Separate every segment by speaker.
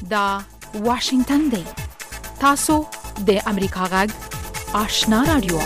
Speaker 1: دا واشنگتن دی. تاسو د امریکا غږ آشنا رادیو.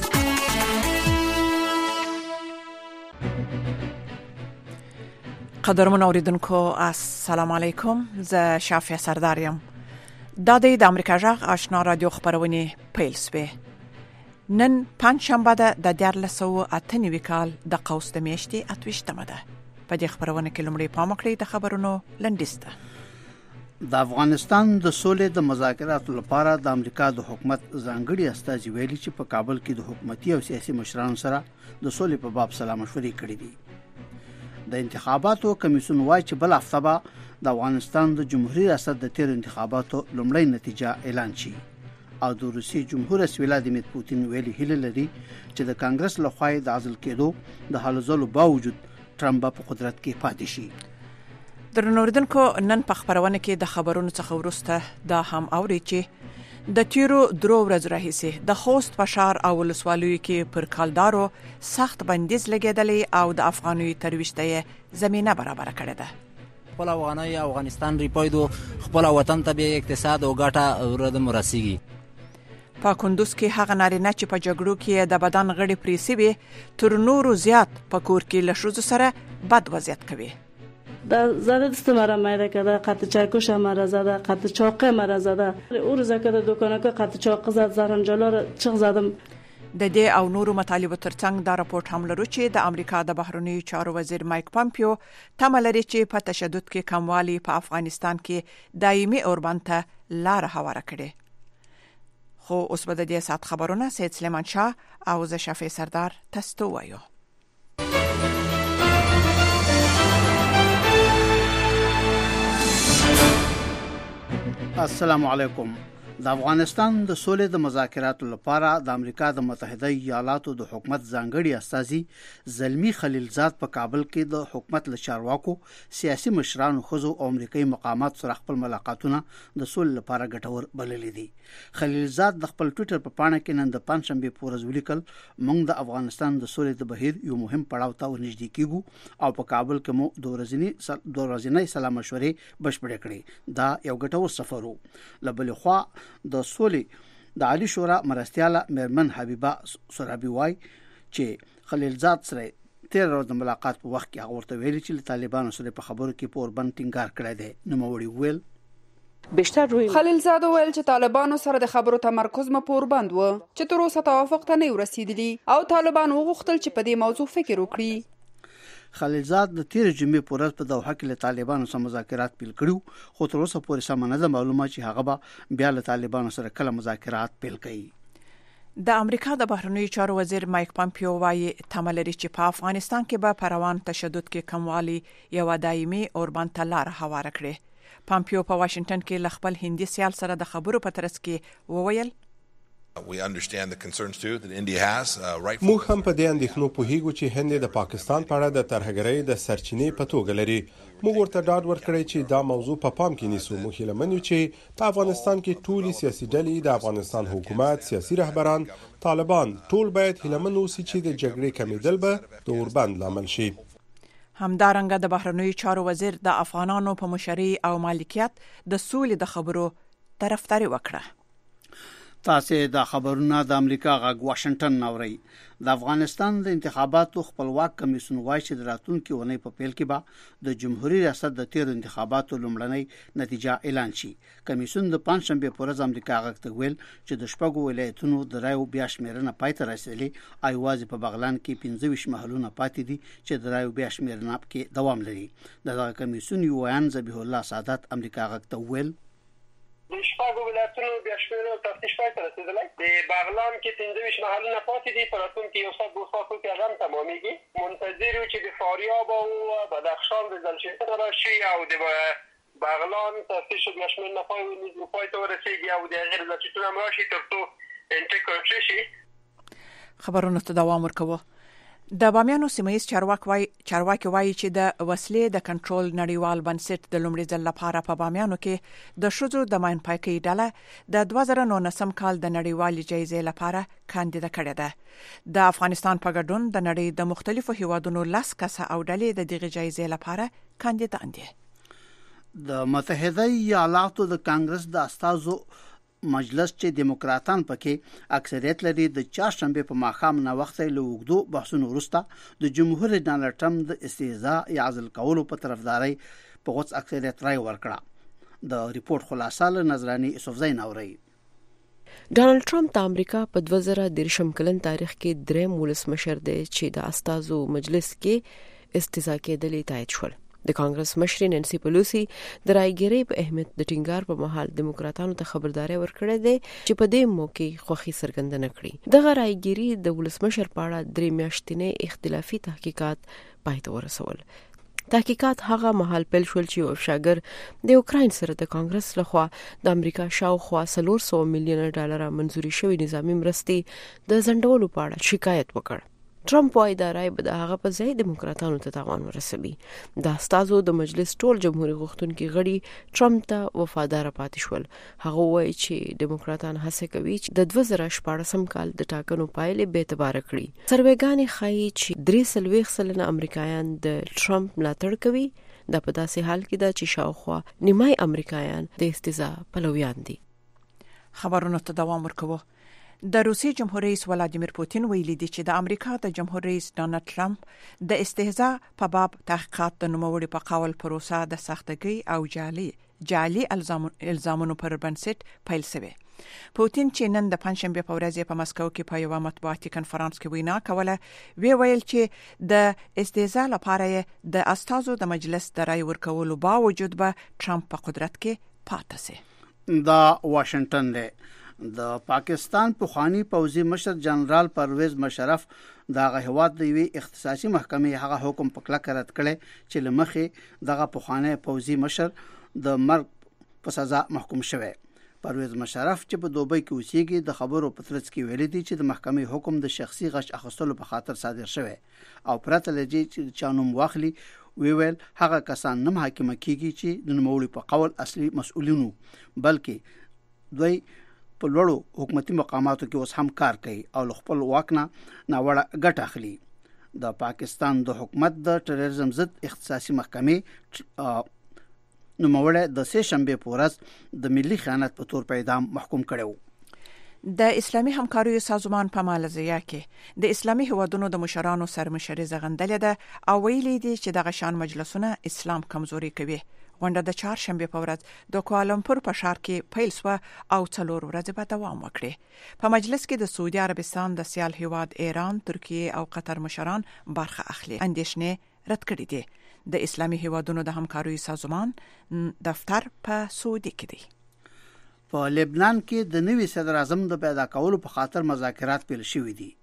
Speaker 2: قدرمن اوریدونکو السلام علیکم. زه شافیا سردار یم. دا د امریکا غږ آشنا رادیو خبرونه پیل سوي. نن پنځشنبه ده د 1498 کال د قوس د میاشتې 28مه ده. په دې خبرونه کې لومړی پام وکړئ د خبرونو لنډیسته.
Speaker 3: د افغانستان د سولې د مذاکراتو لپاره د امریکا د حکومت ځانګړي استازي ویلي چې په کابل کې د حکومتي او سیاسي مشرانو سره د سولې په باب سلا مشورې کړې دي. د انتخاباتو کمیسیون وايي چې بل هفته به د افغانستان د جمهوریت ریاست د تیر انتخاباتو لومړی نتیجه اعلان شي. او د روسي جمهور رئیس ولادیمیر پوتین ویلي هیله لري چې د کانګرس لخوا د عزل کېدو د حل ځلو باوجود ټرمپ په قدرت کې پاتې شي.
Speaker 2: درنوردونکو نن په خبرونه کې د خبرونو څخه ورسته دا هم اوري چې د تیرو درو ورځو راهیسې د خوست په ښار او ولسوالیو کې پر کالدارو سخت بندیز لګیدلی او د افغاني ترویشته زمينه برابر کړې ده.
Speaker 4: خپل افغانستان ریپایدو خپل وطن ته به اقتصاد او ګټه ورته مرسيږي.
Speaker 2: په کندوز کې هغه نارینه چې په جګړو کې د بدن غړي پریسي وي تر نورو زیات په کور کې لښوز سره بد وضعیت کوي.
Speaker 5: دا زده استمرار میده که دا قطع چاکوش مرا زده، قطع چاقه مرا زده. او روزه که د دکانه که قطع چاقه زد زرنجالا را چغ زدم.
Speaker 2: د دې او نورو مطالبو ترڅنګ دا راپورټ هم لرو چې د امریکا د بهرنیو چارو وزیر مایک پامپیو تمه لري چې په تشدد کې کموالی په افغانستان کې دایمي اوربند ته لار هواره کړي. خو اوس به د دې سات خبرونه سید سلیمان شاه او زه شافی سردار تاسو وایو.
Speaker 3: السلام علیکم. د افغانستان د سولې د مذاکراتو لپاره د امریکا د متحده ایالاتو د حکومت ځانګړي استازي زلمی خلیلزاد په کابل کې د حکومت له چارواکو سیاسي مشرانو خزو او امریکایي مقامات سره خپل ملاقاتونه د سولې لپاره ګټور بللي دي. خلیلزاد د خپل ټوئیټر په پاڼه کې نن د پنځشنبه په ورځ ولیکل موږ د افغانستان د سولې د بهیر یو مهم پړاو ته ورنږدې کیږو او په کابل کې مو د ورځنی سلا مشورې بشپړې کړې. دا یو ګټور سفر و. لبل خو د سولې د عالی شورا مرستياله مرمن حبیبه سرابي وای چې خلیلزاد سره 13 ورځې ملاقات په وخت کې هغه ورته ویلي چې طالبانو سره په خبرو کې پوربند ټینګار کړی دی. نو موري ویل
Speaker 6: خلیلزاد ویل چې طالبانو سره د خبرو تمرکز مو پوربند و چې تر اوسه توافق ته نه ورسېدلی او طالبان وغوښتل چې په دې موضوع فکر وکړي.
Speaker 3: خلیلزاد د تیر جمعې په ورځ په دوحه کې له طالبانو سره مذاکرات پیل کړو خو تر اوسه پورې سم نه ده معلومه چې هغه به بیا له طالبانو سره کله مذاکرات پیل کړي.
Speaker 2: د امریکا د بهرنیو چارو وزیر مایک پامپیو وايي تمه لري چې په افغانستان کې به پروان تشدد کې کموالی یو دایمي اوربند ته لار هواره کړي. پامپیو په واشنگټن کې ل خپل هندي سیال سره د خبرو په ترڅ کې وویل
Speaker 7: We understand the concerns too that India has.
Speaker 8: موږ هم په دې اندېښنو پوهیږو چې هند د پاکستان په اړه د ترهګرۍ د سرچینې په توګه لري. موږ ورته ډاډ ورکړی چې دا موضوع په پام کې نیسو. موږ لمنو چې په افغانستان کې ټولي سیاسي ډلې د افغانستان حکومت، سیاسي رهبران، طالبان ټول باید لمنو اوسي چې د جګړې کمیدل به د اوربند لامل شي.
Speaker 2: همدارنګه د بهرنیو چارو وزیر د افغانانو په مشرۍ او مالکیت د سولې د خبرو طرفداري وکړه.
Speaker 3: تاسو د خبرونو د امریکا غږ واشنگټن نوري. د افغانستان د انتخاباتو خپلواک کمیسیون وايي چې د راتلونکي ونې په پیل کې به د جمهوریت ریاست د تیر انتخاباتو لومړنۍ نتیجه اعلان شي. کمیسیون د پنځشنبه په ورځ امریکا غږ ته ویل چې د شپږو ولایتونو د رایو بیا شمیرنه پای ته رسیدلې. ایوازي په بغلان کې 25 محلونه پاتې دي چې د رایو بیا شمیرنه کې دوام لري. دغه کمیسیون یو ویان ذبیح الله سعادت امریکا غږ ته ویل
Speaker 9: شپږ ولایتونو بیا شمیرنه تفتیش پای ته رسیدلی. د بغلان کې 25 محلونه پاتې دي. په راتلونکي یو ساعت 2 ساعتو کې هغه تمامېږي. منتظر یو چې د فاریاب او بدخشان د ځلشتنه راشي او د بغلان تفتیش بیا شمیرنه پای ته ورسیږي او د غیر ځلشتنه هم راشي ترڅو انټیک شي.
Speaker 2: خبرونه ته دوام ورکوه. د بامیانو سیمه‌ییز چارواکي وایي چې د وسلې د کنټرول نړیوال بنسټ د لومړي ځل لپاره په بامیانو کې د ښځو د ماین پایکۍ ډله د 2019 کال د نړیوالې جایزې لپاره کاندیده کړې ده. د افغانستان په ګډون د نړۍ د مختلفو هیوادونو 10 کسه او ډلې د دغه جایزې لپاره کاندیدان دي.
Speaker 3: د متحده ایالاتو د کانګرس د استازو مجلس چې دیموکراتان پکې اکثریت لري د چهارشنبه په ماښام نه وخت له وګړو بحثونو وروسته د جمهور رئیس ډانلډ ټرمپ د استهزاء یا عزل کولو په طرفداري په غوڅ اکثریت رائے ورکړه. د ریپورت خلاصه له نظراني یوسفزۍ اوري.
Speaker 10: ډانلډ ټرمپ د امریکا په 2013 کلن تاریخ کې دریم ولسمشر دی چې د استازو مجلس کې استهزاء کېدلې تایید شول. د کانګرس مشر نانسي پیلوسی د رایګيري په اهمیت د ټینګار په محل دیموکراتانو ته خبرداري ورکړې ده چې په دې موقع خوخي څرګندونه کړې. دغه رایګيري د ولسمشر په اړه 3 میاشتنې اختلافي تحقیقات پای ته ورسول. تحقیقات هغه محل پیل شول چې یو افشاګر د اوکراین سره د کانګرس لخوا د امریکا شاوخوا $400 میلیون منزوري شوی نظامی مرستې د ځنډولو په اړه شکایت وکړ. ټرمپ وايي دا رائے به د هغه په ځای دیموکراتانو ته تاوان ورسوي. د استازو د مجلس ټول جمهوریت غوښتونکي غړي ټرمپ ته وفادار پاتې شول. هغه وايي چې دیموکراتان هڅه کوي چې د 2014 کال د ټاکنو پایلې به اعتبار کړي. سروېګانې ښایي چې 43% امریکایان د ټرمپ ملاتړ کوي. دا په داسې حال کې ده چې شاوخوا نیمای امریکایان د استهزاء پلویان دي.
Speaker 2: خبرونه ته دوام ورکوي. د روسي جمهور رئیس ولادیمیر پوتین ویلي دی چې د امریکا د جمهور رئیس ډانلډ ټرمپ د استهزاء په باب تحقیقات د نوموړي په قول پروسه د سختګۍ او جعلي الزامونو پر بنسټ پیل شوه. پوتین چې نن د پنځشنبه په ورځ په مسکو کې په یو مطبوعاتي کنفرانس کې وینا کوله ویل چې د استهزاء لپاره د استازو د مجلس د رای ورکولو باوجود به ټرمپ په قدرت کې پاتې شي.
Speaker 3: دا واشنگټن دی. د پاکستان پخوانی پوځي مشر جنرال پرویز مشرف دغه هواد د وی اختصاصي محکمې هغه حکم په کلکه رد کړي چې لمخې دغه پخوانی پوځي مشر د مرګ په سزا محکوم شوی. پرویز مشرف چې په دوبۍ کې اوسېږي د خبرو په ترڅ کې ویلي دي چې د محکمې حکم د شخصي غش اخیستلو په خاطر صادر شوی او پرته لږی چې چانوم واخلي ویل هغه کسان نه محاکمه کیږي چې د نوموړي په قول اصلي مسؤلینو بلکې دوی په لوړو حکومتي مقاماتو کې اوس هم کار کوي او خپل واک نه ناوړه ګټه اخلي. د پاکستان د حکومت د ټیرریزم ضد اختصاصي محکمې نوموړی د سه شنبه په ورځ د ملي خیانت په تور په اعدام محکوم کړو.
Speaker 2: د اسلامي همکارۍ سازمان په مالزیا کې د اسلامي هیوادونو د مشرانو سرمشري زغندلې ده او ویلي دي چې دغه شان مجلسونه اسلام کمزوري کوي. غونډه د چهارشنبه په ورځ د کوالالمپور په ښار کې پیل شوه او 4 ورځې به دوام وکړي. په مجلس کې د سعودي عربستان د سیال هیواد ایران، ترکیه او قطر مشران برخه اخلي. اندېښنې رد کړې دي. د اسلامي هیوادونو د همکارۍ سازمان دفتر په سعودي کې دی.
Speaker 3: په لبنان کې د نوي صدر اعظم د پیدا کولو په خاطر مذاکرات پیل شوې دي.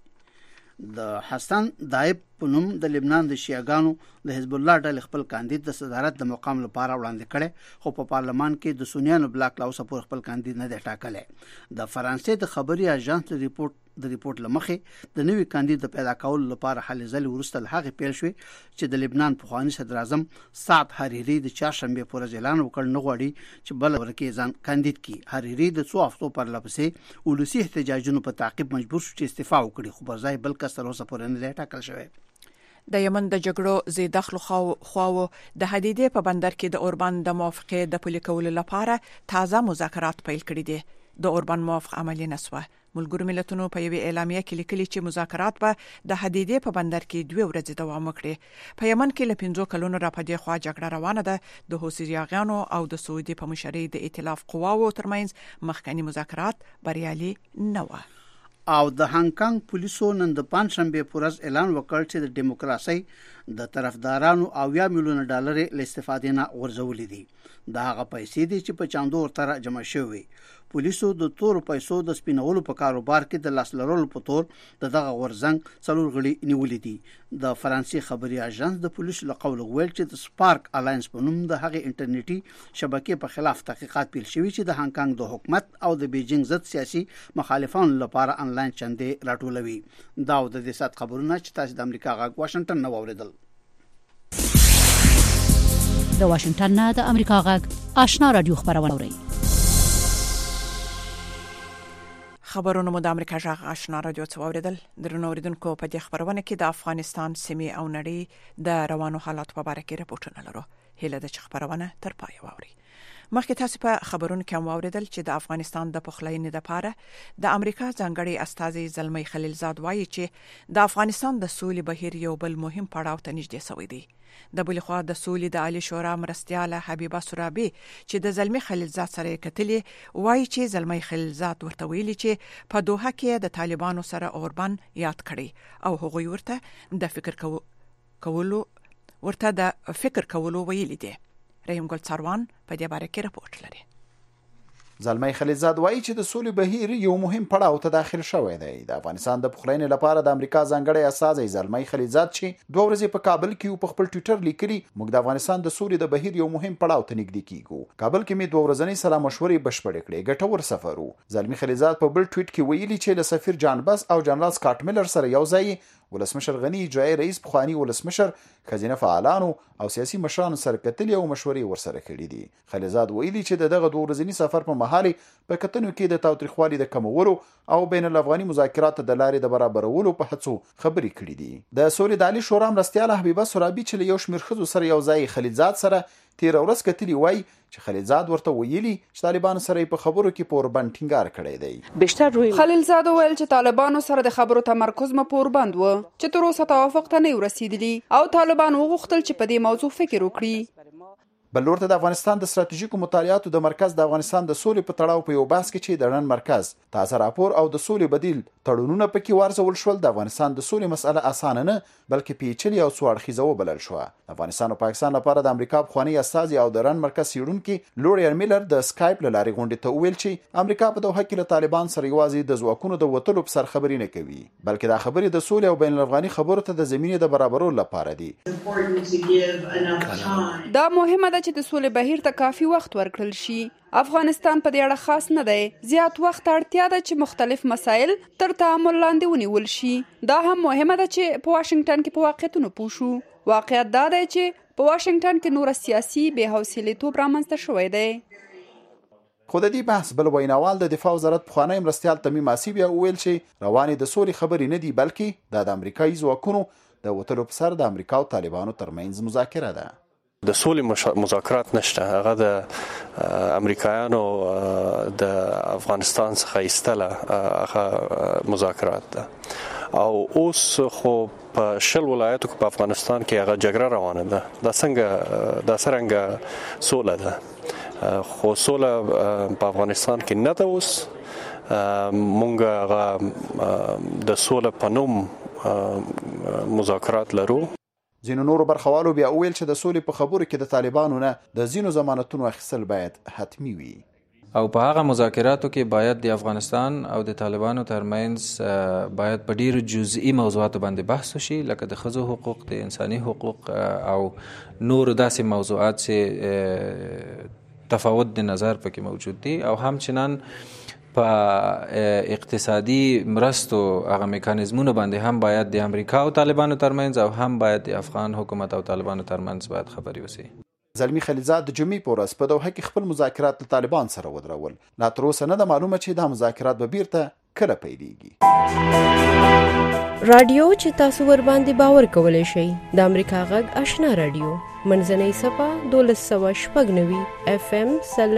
Speaker 3: د حسن دایب په نوم د لبنان د شیعاګانو د حزب الله ډلې خپل کاندید د صدارت د مقام لپاره وړاندې کړي خو په پارلمان کې د سنیانو بلاک لاوس پر خپل کاندید نه دی ټاکلی. د فرانسې د خبري اژانس د ریپورت لمخې د نوي کاندید د پیدا کولو لپاره هلې ځلې وروسته له هغې پیل شوې چې د لبنان پخوانی صدر اعظم سعد حریری د چهارشنبه په ورځ اعلان وکړ نه غواړي چې بل ورکه ځان کاندید کړي. حریری د څو هفتو پر لپسې ولسی احتجاجونو په تعقیب مجبور شو چې استعفا وکړي خو پر ځای بل کس تر اوسه پورې نه دی ټاکل شوی.
Speaker 2: د یمن د جګړو زی داخلو خواو د حدیدې په بندر کې د اوربان د موافقې د پلي کولو لپاره تازه مذاکرات پیل کړي دي. د اوربان موافقه عملي نسوه. ملګرو ملتونو په یوه اعلامیه کې لیکلي چې مذاکرات به د حدیدې په بندر کې 2 ورځې دوام وکړي. په یمن کې له 5 کلونو را پدې خوا جګړه روانه ده. د حوثیانو او د سعودي په مشرۍ د ائتلاف قواو ترمنځ مخکنی مذاکرات بریالي نه و.
Speaker 3: او د هانګ کانګ پولیسو نن د پنځشنبه په ورځ اعلان وکړ چې د دیموکراسي د طرفدارانو $80 میلیون له استفادې نه غورځولې دي. دا هغه پیسې دي چې په چاندو ورته جمع شوي. پولیسو د تور پیسو د سپینولو په کاروبار کې د لاس لرلو په تور دغه غورځنګ 4 غړي نیولې دي. د فرانسې خبري اژانس د پولیسو له قول ویل چې د سپارک الاینس په نوم د هغه انټرنیټي شبکې په خلاف تحقیقات پیل شوي چې د هانګ کانګ د حکومت او د بیجینګ ضد سیاسي مخالفانو لپاره انلاین چندې راټولوي. دا د دې سات خبرونه چې تاسو د امریکا غږ واشنگټن نه واوریدل.
Speaker 11: د واشنگټن نه د امریکا غږ آشنا رادیو خبرونه اوري.
Speaker 2: خبرونه مو د امریکا جغ آشنا رادیو څوریدل درنو اوریدونکو په دې خبرونه کې د افغانستان سیمې او نړۍ د روانو حالات په اړه کې راپورټونه لرو. هله د خبرونه تر پای واوري. مخکې تاسو په خبرونو کې واوریدل چې د افغانستان د پخلاینې لپاره د امریکا ځانګړي استازي زلمی خلیلزاد وایي چې د افغانستان د سولې بهیر یو بل مهم پړاو ته نږدې شوی دی. د بلخوا د سولې د عالی شورا مرستیاله حبیبه سرابی چې د زلمی خلیلزاد سره کتلې وایي چې زلمی خلیلزاد ورته ویلي چې په دوحه کې د طالبانو سره اوربان یاد کړي او هغوی ورته د فکر کولو ویلي دي. رحیم ګل څاروان په دې باره کې راپورټ لري.
Speaker 12: زلمی خلیلزاد وایي چې د سولې بهیر یو مهم پړاو ته داخل شوی دی. د افغانستان د پخلاینې لپاره د امریکا ځانګړي استازي زلمی خلیلزاد چې 2 ورځې په کابل کې په خپل ټوئیټر لیکلي موږ د افغانستان د سولې د بهیر یو مهم پړاو ته نږدې کیږو. کابل کې مې 2 ورځې سره مشورې بشپړې کړې. ګټور سفر وو. زلمی خلیلزاد په بل ټویټ کې ویلي چې له سفیر جان بس او جنرال سکاټ میلر سره یو ځای ولسمشر غنی اجرایی رئیس پخوانی ولسمشر خزینه فعالانو او سیاسي مشرانو سره کتلې او مشورې ورسره کړې دي. خلیلزاد ویلي چې دغه 2 ورځنی سفر په مهال په کتنو کې د تاوتریخوالي د کمولو او بین الافغاني مذاکراتو د لارې د برابرولو په هڅو خبرې کړې دي. د سولې د عالی شورا مرستیاله حبیبه سرابی چې له یو شمېر ښځو سره یو ځای خلیلزاد سره تیر ورځ کتلی وای چې خلیلزاد ورته ویلي چې طالبانو سره په خبرو کې پوربند ټینګار کړی دی.
Speaker 6: بیشتر روی خلیلزاد ویل چې طالبانو سره د خبرو تمرکز پوربند و چې تر اوسه توافق ته نه ورسېدلی او طالبان وغوښتل چې په دې موضوع فکر وکړي.
Speaker 12: بل ورته د افغانستان د ستراتیژیکو مطالعاتو د مرکز د افغانستان د سولې په تړاو په یو بحث کې چې د نن مرکز تازه راپور او د سولې بدیل تړونونه پکې ورزول شول. د افغانستان د سولې مسأله اسانه نه بلکې پیچلې او څو اړخیزه وبلل شو. د افغانستان او پاکستان لپاره د امریکا پخوانی استازي او د رن مرکز څېړونکي لوري میلر د سکایپ له لارې غونډې ته وویل چې امریکا په دوحه کې له طالبان سره یوازې د ځواکونو د وتلو په سر خبرې نه کوي بلکې دا خبرې د سولې او بین الافغاني خبرو ته د زمینې د برابرولو لپاره دي.
Speaker 6: دا مهمه ده چې د سولې بهیر ته کافي وخت ورکړل شي. افغانستان په دې اړه خاص نه دی. زیات وخت اړتیا ده چې مختلف مسایل تر تعامل لاندې ونیول شي. دا هم مهمه ده چې په واشنگټن کې په واقعیتونو پوه شو. واقعیت دا دی چې په واشنگټن کې نور سیاسي بې حوصلېتوب رامنځته شوی دی.
Speaker 12: خو د دې بحث بل ویناوال د دفاع وزارت پخوانی مرستیال تمیم آسیب ویل چې روانې د سولې خبرې نه دي بلکې د امریکایي ځواکونو د وتلو په سر د امریکا او طالبانو ترمنځ مذاکره ده.
Speaker 13: د سولې مذاکرات نشته. هغه د امریکایانو د افغانستان څخه ایستله هغه مذاکرات ده او اوس خو په 10 ولایتو کې په افغانستان کې هغه جګړه روانه ده. دا څنګه سوله ده؟ خو سوله په افغانستان کې نه ده. اوس مونږ هغه د سوله په نوم مذاکرات لرو.
Speaker 12: ځینو نورو برخوالو بیا ویل چې د سولې په خبرو کې د طالبانو نه د ځینو ضمانتونو اخیستل باید حتمی وي
Speaker 14: او په هغه مذاکراتو کې باید د افغانستان او د طالبانو ترمنځ باید په ډیرو جزئی موضوعاتو باندې بحث وشي لکه د ښځو حقوق، د انساني حقوق او نور داسې موضوعات چې تفاوت د نظر پکې موجود دي او همچنان په اقتصادي مرستو هغه میکانیزمونه باندې هم باید د امریکا او طالبانو ترمنځ او هم باید د افغان حکومت او طالبانو ترمنځ باید خبرې وشي.
Speaker 12: زلمی خلیلزاد د جمعې په ورځ په دوحه کې خپل مذاکرات له طالبان سره ودرول. لا تر اوسه نه ده معلومه چې دا مذاکرات به بیرته کله پیلېږي.
Speaker 10: رادیو چې تاسو ور باندې باور کولای شئ د امریکا غږ آشنا رادیو منځنۍ صفه 1299 FM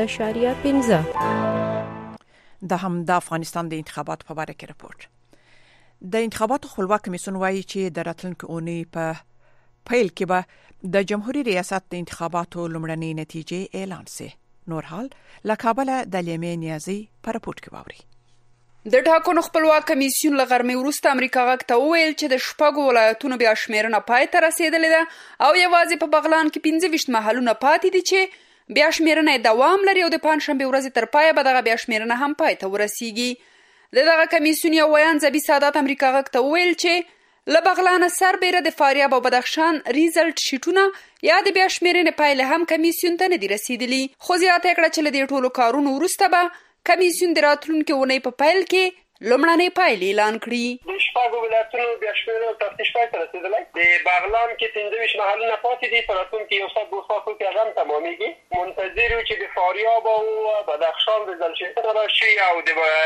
Speaker 10: 0.15
Speaker 2: د هم د افغانستان د انتخاباتو په اړه کې راپورټ. د انتخاباتو خپلواک کمیسیون وایي چې د راتلونکي اونۍ په پیل کې به د جمهوریت ریاست د انتخاباتو لومړنۍ نتیجې اعلان شي. نور حال له کابل د لیمې نیازي په راپورټ کې واوري.
Speaker 6: د ټاکنو خپلواک کمیسیون له غرمې وروسته امریکا غږ ته وویل چې د 6 ولایتونو بیا شمیرنه پای ته رسیدلې ده او یوازې په بغلان کې 25 محلونه پاتې دي چې بیا شمیرنه دوام لري او د پنځشنبه ورځې تر پایه به دغه بیا شمیرنه هم پای ته ورسیږي. دغه کمیسیون یو ویان زبی سادات امریکا غږ ته ویل چې له بغلان سربیره د فاریاب او بدخشان ریزلټ شیټونه یا د بیا شمیرنې پایله هم کمیسیون ته نه دي رسیدلي. خو زیاته کړه چې له دې ټولو کارونو وروسته به کمیسیون د راتلونکي اونۍ په پیل کې لومړنۍ پایلې اعلان کړي.
Speaker 9: د 6 ولایتونو بیا شمیرنه تفتیش پای ته رسیدلی. د بغلان کې 25 محلونه پاتې دي. په راتلونکي یو ساعت 2 ساعتو کې هغه هم تمامیږي. منتظر یو چې د فاریاب او بدخشان ریزلټ شیټونه راشي او د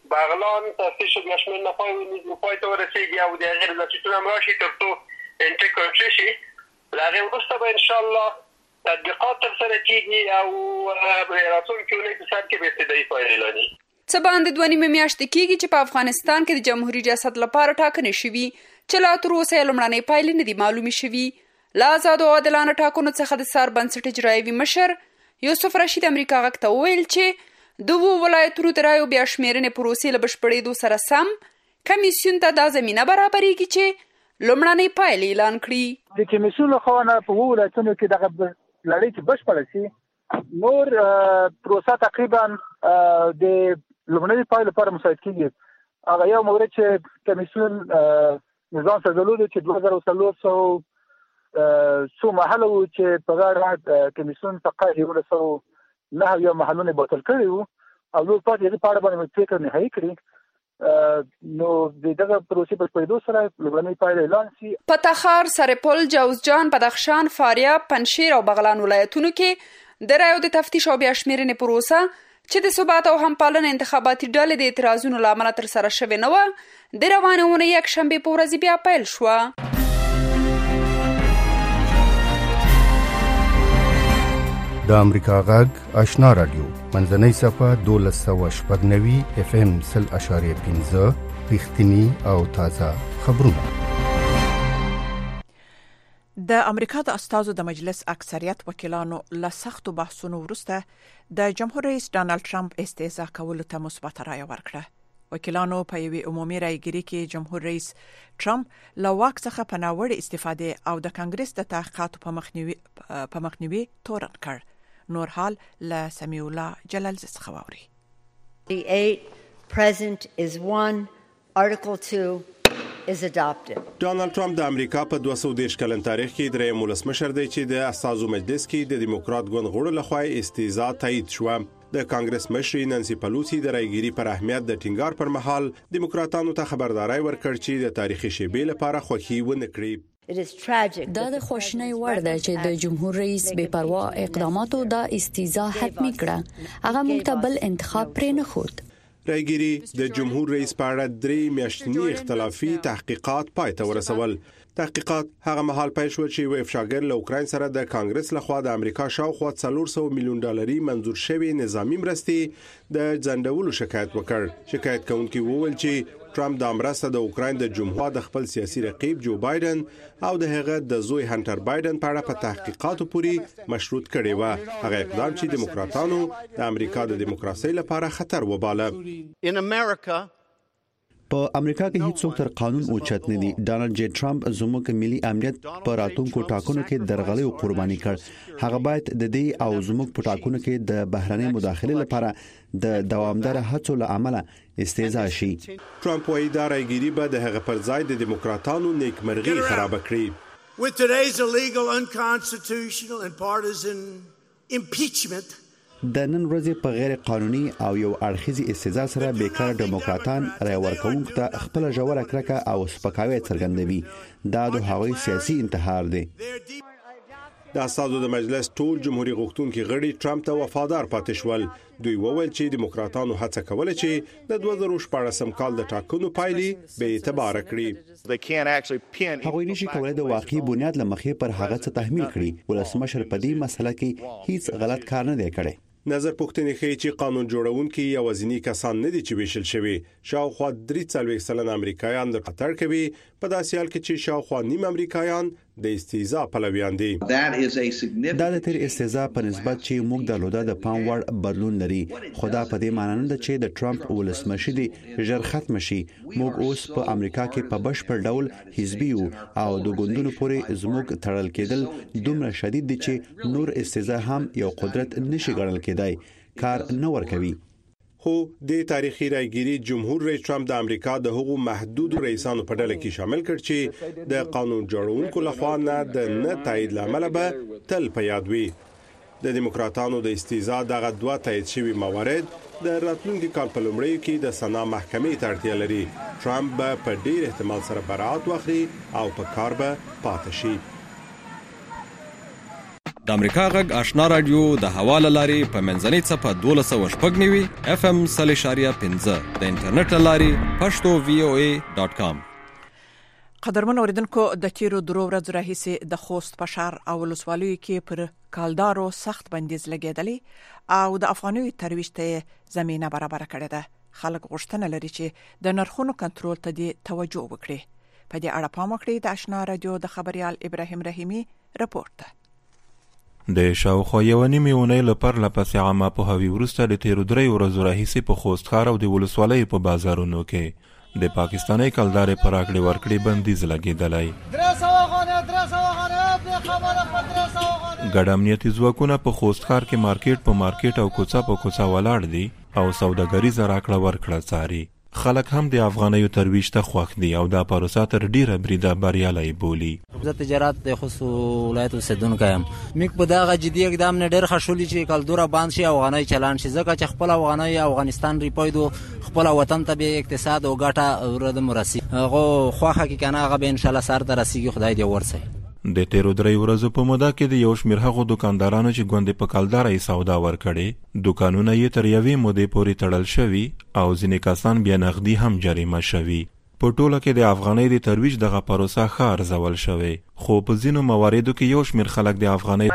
Speaker 9: بغلان تفتیش بشمول نپای ته ورسیږي او د هغې رسیدونه هم راشي تر څو انټیک کړل شي. له هغې وروسته به انشاءالله تطبیقات ترسره کېږي او راتلونکي اونۍ په سر کې به ابتدایي پایلې اعلانېږي.
Speaker 6: څه باندې 2.5 میاشتې کېږي چې په افغانستان کې د جمهوري ریاست لپاره ټاکنې شوي چې لا تر اوسه یې لومړنۍ پایلې نه دي معلومې شوي. له آزادو او عادلانه ټاکنو څخه د سر بنسټ اجرایوي مشر یوسف رشید امریکا غږ ته وویل چې د ولایتونو د رایو بیا شمېرنې پروسې له بشپړېدو سره سم کمیسیون ته دا زمینه برابرېږي چې لومړنۍ پایلې اعلان کړي.
Speaker 15: د کمیسیون لخوا نه په ولایتونو کې دغه لړۍ چې بشپړه شي نور پروسه تقریبا د لومړنۍ پایلې لپاره مساعد کېږي. هغه یو مورد چې کمیسیون نظام سره درلود چې 2400 څو محله وو چې په غاړه کمیسیون فقط 19 یو محلونه باطل کړي وو او نور پاتې هغې په اړه باندې فکر نهایي کړي. نو د دغه پروسې په سپېدو سره لومړنۍ پایلې اعلان شي.
Speaker 6: په تخار، سرپل، جوزجان، بدخشان، فاریاب، پنجشیر او بغلان ولایتونو کې د رایو د تفتیش او بیا شمېرنې پروسه چې د ثبات او همپالنې انتخاباتي ډلې د اعتراضونو له امله ترسره شوې نه وه، د روانې اونۍ یکشنبې په ورځ بیا پیل شوه.
Speaker 16: د امریکا غږ آشنا رادیو منځنۍ صفحه 1290 FM 0.5 رښتینی او تازه خبرونه.
Speaker 2: د امریکا د استازو د مجلس اکثریت وکیلانو له سختو بحثونو وروسته د جمهور رئیس ډانلډ ټرمپ استعزا کولو ته مثبت رایه ورکړه. وکیلانو په یوې عمومي رایګیري کې جمهور رئیس ټرمپ له واک څخه په ناوړه استفاده او د کانګرس د تحقیقاتو په مخنیوي تورن کړ. نور حال له سمیع الله جلال څخه واوري.
Speaker 17: The 8 present is 1 Article 2 is adopted.
Speaker 8: ډانلډ ټرمپ د امریکا په 230 کلن تاریخ کې دریم ولسمشر دی چې د استازو مجلس کې د دیموکرات ګوند غړو لخوا استعزا تایید شو. د کانګرس مشر نانسي پلوسی د رایګيري پر اهمیت د ټینګار پر مهال دیموکراتانو ته خبرداري ورکړ چې د تاریخي شیبې لپاره خوښي ونه کړي.
Speaker 18: دا د خوشنۍ وړ ده چې د جمهور رئیس بے پروا اقداماتو د استیزا حتمی کړه. هغه موږ ته بل انتخاب پرې نه خود.
Speaker 8: رایګيري د جمهور رئیس په اړه 3 میاشتنی اختلافي تحقیقات پای ته ورسول. تحقیقات هغه مهال پیل شو چې یو افشاګر له اوکراین سره د کانګرس لخوا د امریکا شاوخوا 400 میلیون ډالري منزور شوی نظامی مرستې د ځنډولو شکایت وکړ. شکایت کوونکي وویل چې ټرمپ د امریکا د اوکراین د جمهور د خپل سیاسي رقیب جو بایدن او د هغه د زوی هانټر بایدن په اړه په تحقیقاتو پورې مشروط کړي و. هغه اقدام چې دیموکراتانو د امریکا د دیموکراسي لپاره خطر وباله.
Speaker 19: په امریکا کې هیڅ څوک تر قانون اوچت نه دي. ډانلډ جی ټرمپ زموږ ملي امنیت په راتلونکو ټاکنو کې درغلي او قرباني کړ. هغه باید د دې او زموږ په ټاکنو کې د بهرنۍ مداخله لپاره د دوامدار هڅو له امله استعزا شي.
Speaker 8: ټرمپ وايي دا رایګيري به د هغه پر ځای د دیموکراتانو نیکمرغي خراب کړي.
Speaker 20: With today's illegal, unconstitutional and partisan impeachment
Speaker 19: د نن ورځې په غیر قانوني او یو اړخیزي استعزا سره بیکار دیموکراتان رای ورکوونکو ته خپل ژوره کرکه او سپکاوی څرګندوي. دا د هغوی سیاسي انتحار دی.
Speaker 8: د استازو د مجلس ټول جمهوریت غوښتونکي غړي ټرمپ ته وفادار پاتې شول. دوی وویل چې دیموکراتانو هڅه کوله چې د 2014 کال د ټاکنو پایلې به اعتبار کړي.
Speaker 19: هغوی نشي کولای د واقعي بنیاد لمخې پر هغه څه تحمیل کړي. ولسمشر په دې مسله کې هیڅ غلط کار نه دی کړی.
Speaker 8: نظر پوښتنې ښیي چې قانون جوړونکي یوازینی کسان نه دي چې ویشل شوی. شاوخوا 43 سلنه امریکایان د خطر کوي په داسې حال کې چې شاوخوا نیم امریکایان د استعزا پلویان دي.
Speaker 19: دا د تیر استعزا په نسبت چې موږ درلوده د پام وړ بدلون لري. خدا په دې معنی نه ده چې د ټرمپ ولسمشي دي ژر ختم شي. موږ اوس په امریکا کې په بشپړ ډول حزبي او د ګوندونو پورې زموږ تړل کېدل دومره شدید دي چې نور استعزا هم یو قدرت نشي ګڼل کېدای. کار نه ورکوي.
Speaker 8: خو د تاریخي رایګيري جمهور رئیس ټرمپ د امریکا د هغو محدود رئیسانو په ډله کې شامل کړ چې د قانون جوړونکو لخوا نه تایید لامل به تل په یاد وي. د دیموکراتانو د استعزا دغه 2 تایید شوی موارد د راتلونکي کال په لومړیو کې د سنا محکمې ته اړتیا لري. ټرمپ به په ډیر احتمال سره برائت واخلي او په کار به پاتې شي.
Speaker 21: د امریکا غږ آشنا رادیو د حواله لاري په منځنۍ صفه 1290 FM 0.15 د انټرنیټ لاري pashto.voa.com.
Speaker 2: قدرمن اوریدونکو د تیرو درو ورځو راهیسې د خوست په ښار او ولسوالیو کې پر کالدارو سخت بندیز لګیدلی او د افغانیو ترویج ته زمينه برابر کړې ده. خلک غوښتنه لري چې د نرخونو کنټرول ته دې توجه وکړي. په دې اړه پام وکړئ. د آشنا رادیو د خبريال ابراهیم رحیمی رپورټ.
Speaker 22: د شاوخوا یو نیمه اونۍ لپاره لپسې عامه په هوی ورسته د تیرو درې ورځو راهیسې په خوست ښار او د ولسوالۍ په بازارونو کې د پاکستاني کلدارې پر راکړې ورکړې بندیز لګیدلی. ګډ امنیتي ځواکونه په خوست ښار کې مارکیټ په مارکیټ او کوڅه په کوڅه ولاړ دي او سوداګریزه راکړه ورکړه څاري. خلک هم د افغانیو ترویج ته خوښ دي او دا پروسه تر ډیره بریده بریالۍ بولي.
Speaker 4: زه تجارت د خوست ولایت اوسیدونکی یم. موږ په دغه جدي اقدام نه ډېر خوشحالي چې کلدوره بند شي او افغانۍ چلان شي، ځکه چې خپل افغانۍ افغانستان ریپایدو خپل وطن ته به اقتصاد او ګټه ورته مرسي. هغه خوخه کې کنه هغه به ان شاء الله سر ته رسیږي، خدای دې ورسي.
Speaker 22: د تیرو درې ورځو په موده کې د یو شمېر هغو دکاندارانو چې ګوندې په کلداره یې سودا ورکړې دکانونه یې تر یوې مودې پورې تړل شوي او ځینې کسان بیا نغدي هم جریمه شوي. په ټوله کې د افغانۍ د ترویج دغه پروسه ښه ارزول شوی، خو په ځینو مواردو کې یو شمېر خلک د افغانۍ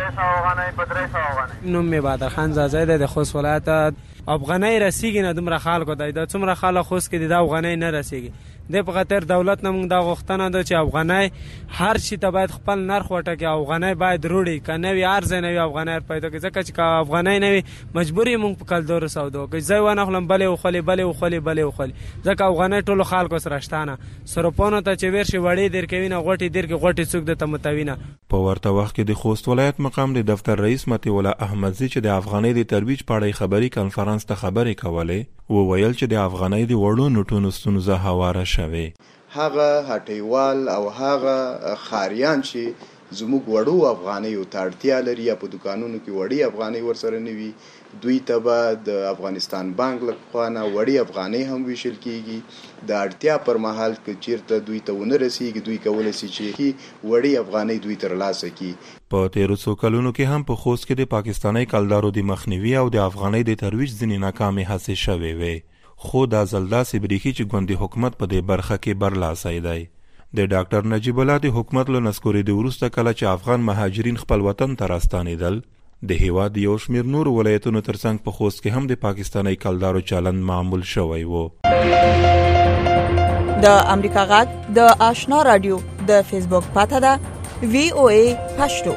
Speaker 23: نوم مې بادر خان زازی دی، د خوست ولایت. افغانۍ رسیږي نه دومره خلکو دی، دا څومره خلک خوست کې د افغانۍ نه رسیږي. د په خاطر دولت نه موږ دا غوښتنه ده چې افغانۍ هر شي ته باید خپل نرخ وټاکي. افغانۍ باید روړي که نه وي ارزه نه وي افغانۍ پیدا کړي، ځکه چې که افغانۍ نه وي مجبور یې موږ په کلدارو سودا وکړو. زه ونه خورم بلې وخوري ځکه افغانۍ ټولو خلکو سره شته نه. صرفانو ته چې ورشي وړې در کوي نه غوټې در کې غوټې څوک درته متوي نه.
Speaker 22: په ورته وخت کې د خوست ولایت مقام د دفتر رئیس مطیع الله احمدزي چې د افغانۍ د ترویج په اړه خبري کانفرنس ته خبرې کولې وویل چې د افغانۍ د وړو نوټونو ستونزه هواره شوه.
Speaker 24: هغه هټیوال او هغه خاریان چې زموږ وړو افغانۍ ته اړتیا لري یا په دکانونو کې وړي افغانۍ ورسره نه وي، دوی ته به د افغانستان بانک له خوا نه وړي افغانۍ هم ویشل کیږي. د اړتیا پر مهال که چیرته دوی ته ونه رسیږي دوی کولی شي چې وړي افغانۍ دوی ترلاسه کړي.
Speaker 22: په تیرو څو کلونو کې هم په خوست کې د پاکستاني کلدارو د مخنیوي او د افغانۍ د ترویج ځینې ناکامې هڅې شوې وې، خو دا ځل داسې بریښي چې ګوندي حکومت په دې برخه کې برلاسی دی. د ډاکټر نجیب الله د حکومت له نسکورېدو وروسته کله چې افغان مهاجرین خپل وطن ته راستانېدل د هیواد یو شمېر نور ولایتونو ترڅنګ په خوست کې هم د پاکستاني کلدارو چلند معمول شوی و.
Speaker 25: د امریکا غږ د آشنا رادیو د فیسبوک پاته ده VOA پښتو.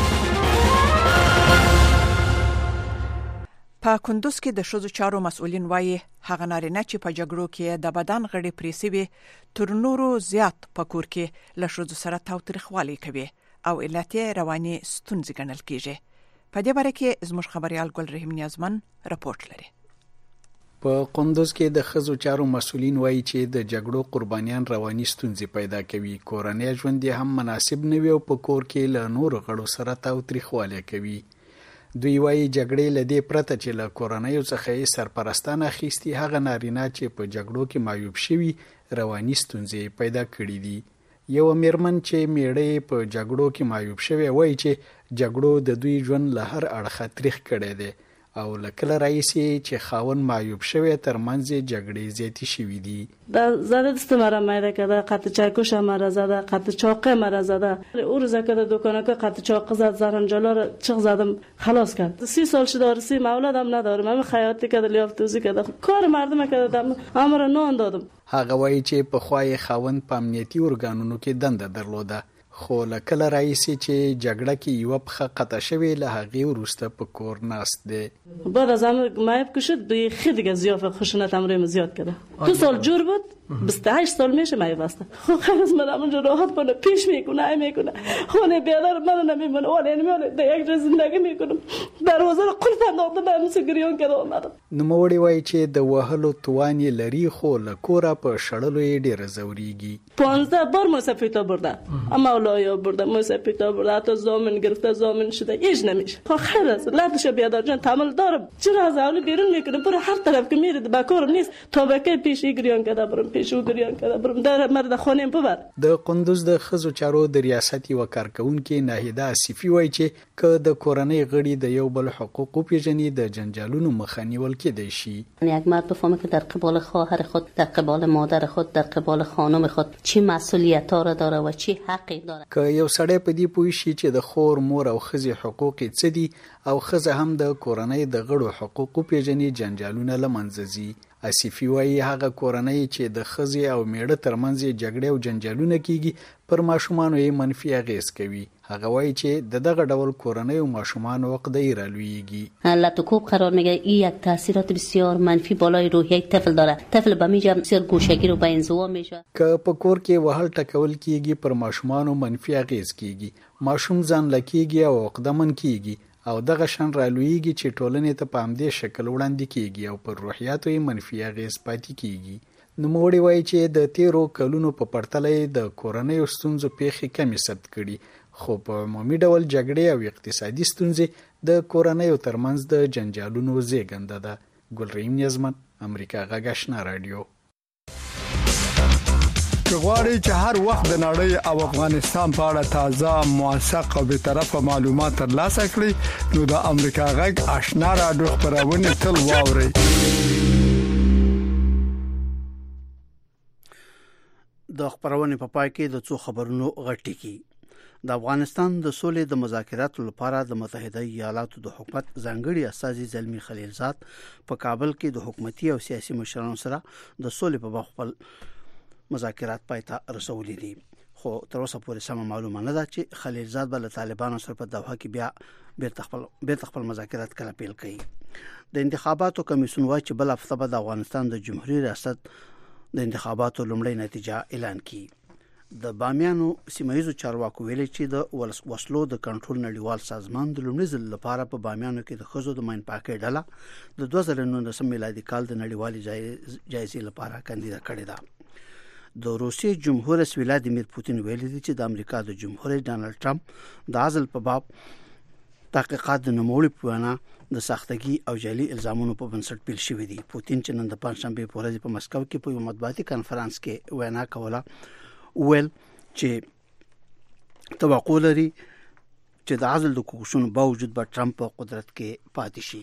Speaker 2: په کندوز کې د ښځو چارو مسؤلین وایي هغه نارینه چې په جګړو کې د بدن غړي پریسي وي تر نورو زیات په کور کې له ښځو سره تاوتریخوالی کوي او علت یې رواني ستونزې ګڼل کیږي. په دې باره کې زموږ خبريال ګل رحیم نیازمن رپورټ لري.
Speaker 26: په کندوز کې د ښځو چارو مسؤلین وایي چې د جګړو قربانیان رواني ستونزې پیدا کوي، کورنۍ ژوند یې هم مناسب نه وي او په کور کې له نورو غړو سره تاوتریخوالی کوي. دوی وایي جګړې له دې پرته چې له کورنیو څخه یې سرپرستانه اخیستي هغه نارینه چې په جګړو کې معیوب شوي رواني ستونزې پیدا کړي دي. یو میرمن چې میړه په جګړو کې معیوب شوی وایي چې جګړو د دوی ژوند له هر اړخه تریخ کړی دی او لکله رئیسی چې خاون معیوب شوی ترمنځ جګړې زیاتې شوې دي.
Speaker 5: دا زده استمرا مایده کده قطع چاکوش مرا زده قطع چاقه مرا زده او روزه کده دکانه که قطع چاقه زد زرنجالا رو چغ زدم خلاص کرد. 30 سال شده ارسی مولدم ندارم، همه خیاطی کده لیافتوزی کده کار مردم کده دم امر نان دادم.
Speaker 26: هغه وایي چې په خوای خاون په امنیتي ارګانونو کې دنده درلوده، خو لکله رئیسی چې جګړه کې یو پخه قطع شوی له هغې وروسته په کور ناست دی.
Speaker 5: بعد از همه مایب کشید به خیلی دیگه زیافت خشونت امروی زیاد کرده. 2 سال جور بود 28 سال میشه مایب بسته. خب خلاص من همونجا راحت کنه پیش میکنه میکنه خونه بیادر من نمیمونه ولی نمیونه در یک جا زندگی میکنم دروازه رو قلف انداخته به همسه گریان کرده آمدم.
Speaker 26: نوموړی وایي چې د وهلو توان یې لري خو له کوره په شړلو یې ډېره ځورېږي.
Speaker 5: 15 بار ما سفیتا برده اما طلای برده، موسیپیتا برده، حتی زامن گرفته زامن شده، ایش نمیشه. خیر است لردش بیادر جان تعامل داره، چرا از اول بیرون میکنه؟ برو هر طرف که میره با کارم نیست، تا بکه پیش گریان کده برم، پیش او گریان کده برم، در مرد خانه ببر.
Speaker 26: د قندوز د خزو چارو د ریاست یو کارکونکو ناهیده آصفی وایي چې که د کورنۍ غړي د یو بل حقوق پیژني د جنجالونو مخه نیول کېدای شي.
Speaker 1: یک مرد بفهمه که در قبال خواهر خود، در قبال مادر خود، در قبال خانم خود چی مسئولیت‌ها را داره و چی حقی داره.
Speaker 26: که یو سړی په دې پوه شي چې د خور، مور او ښځې حقوق یې څه دي او ښځه هم د کورنۍ د غړو حقوق پیژني، جنجالونه له منځه ځي. آصفی وایي هغه کورنۍ چې د ښځې او میړه ترمنځ جګړې او جنجالونه کیږي پر ماشومانو یې منفي اغیز کوي. هغه وایي چې د دغه ډول کورنۍ او ماشومان عقده رالویږي.
Speaker 1: لطوکوب قرار میگه این یک تاثیرات بسیار منفی بالای روحیه طفل داره. طفل به میجا بسیار گوشگیر و به انزوا میشه.
Speaker 26: که په کور کې وهل ټکول کیږي پر ماشومانو منفي اغیز کیږي، ماشوم ځان لکېږي او عقدمن کیږي او دغه شان رالویږي چې ټولنې ته په همدې شکل وړاندې کیږي او پر روحیاتو یې منفي اغیز پاتې کیږي. نوموړي وایي چې د تیرو کلونو په پرتله د کورنیو ستونزو پیښې کمې ثبت کړي، خو په عمومي ډول جګړې او اقتصادي ستونزې د کورنیو ترمنځ د جنجالونو زیږنده ده. ګلرحیم نیازمن، امریکا غږ آشنا رادیو.
Speaker 3: که غواړئ چې هر وخت د نړۍ او افغانستان په اړه تازه، موثق او بېطرفه معلومات ترلاسه کړئ، نو د امریکا غږ آشنا رادیو خپرونې تل واورئ.
Speaker 7: د خبرونې په پای کې د څو خبرونو غټی. د افغانستان د سولې د مذاکراتو لپاره د متحده ایالاتو د حکومت ځانګړي استازي زلمی خلیلزاد په کابل کې د حکومتي او سیاسي مشرانو سره د سولې په باب خپل مذاکرات پای ته رسولي دي، خو تر اوسه پورې سم معلومه نه ده چې خلیلزاد به له طالبانو سره په دوحه کې بیا بیرته خپل مذاکرات کله پیل کړي. د انتخاباتو کمیسیون وايي چې بل هفته به د افغانستان د جمهوریت ریاست د انتخاباتو لومړی نتیجه اعلان کړي. د بامیانو سیمایي چارواکو ویلي چې د وسلو د کنټرول نړیوال سازمان د لومړي ځل لپاره په بامیانو کې د ښځو د ماین پاکۍ ډله د 2019 میلادي کال د نړیوالې جایزې لپاره کاندیدا کړې ده. د روسیې جمهور رئیس ولادیمیر پوتین ویلي دی چې د امریکا د جمهور رئیس ډانلډ ټرمپ د عزل په باب تحقیقات د نوموړي په وینا د سختګي او جعلي الزامونو په بنسټ پیل شوې دي. پوتین چې نن د پنځشنبه په ورځ په مسکو کې په مطبوعاتي کانفرنس کې وینا کوله، ویل چې توقع لري چې د عزل د کوښښونو باوجود به ټرمپ په قدرت کې پاتې شي.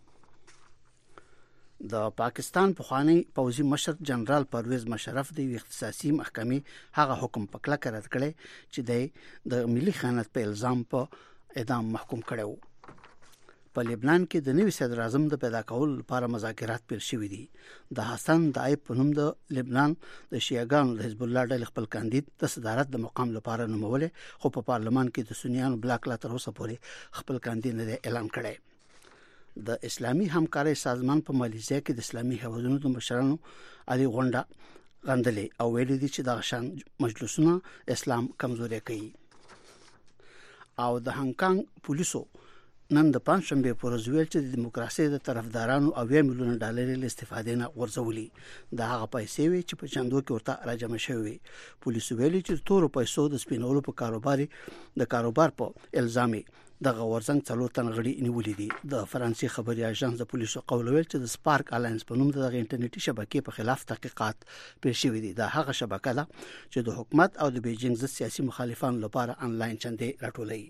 Speaker 7: د پاکستان پخوانی پوځي مشر جنرال پرویز مشرف د اختصاصي محکمې هغه حکم په کلکه رد کړی چې د ملي خیانت په الزام په اعدام محکوم کړو. په لبنان کې د نوي صدر اعظم د پیدا کولو لپاره مذاکرات پیل شوي دي. د حسن دایب په نوم د لبنان د شیعاګانو د حزب الله ډلې خپل کاندید د صدارت د مقام لپاره نومولې، خو په پارلمان کې د سنیانو بلاک لا تر اوسه پورې خپل کاندید نه اعلان کړی. د اسلامي همکارۍ سازمان په مالیزیا کې د اسلامي هیوادونو د مشرانو علي غونډه غندلې او ویلي دي چې د شان مجلسونه اسلام کمزوري کوي. او د هانګ کانګ پولیسو نن د پنځشنبه په ورځ ویل چې د دیموکراسي د طرفدارانو او 1 میلیون ډالر له استفادې نه ورزولي. د هغه پیسې وی چې په چاندو کې ورته راجمع شوی. پولیسو ویلي چې تورو پیسو د سپینولو په کاروبار په الزامي د غورزنګ څلور تن غړي نیولې دي. د فرانسې خبري اژانس د پولیسو قول ویل چې د سپارک الاینس په نوم د انټرنیټي شبکې په خلاف تحقیقات پیل شوي دي. دا هغه شبکه ده چې د حکومت او د بیجینګ ضد سیاسي مخالفانو لپاره انلاین چندې راټولوي.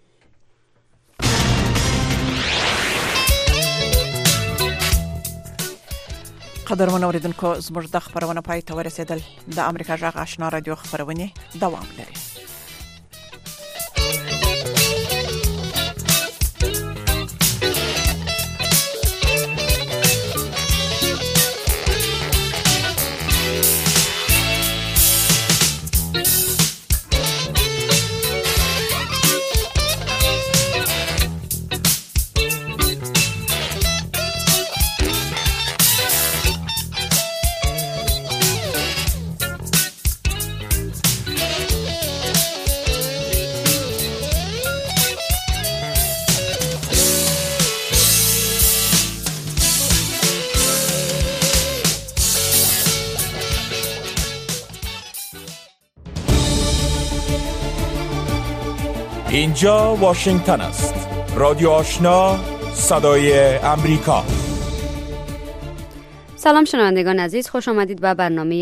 Speaker 2: قدرمن اوریدونکو، زموږ د خبرونه پای ته ورسېدل. د امریکا غږ آشنا رادیو خبرونه دوام لري.
Speaker 9: اینجا واشنگتن است. رادیو آشنا، صدای امریکا.
Speaker 10: سلام شنوندگان عزیز، خوش آمدید به برنامه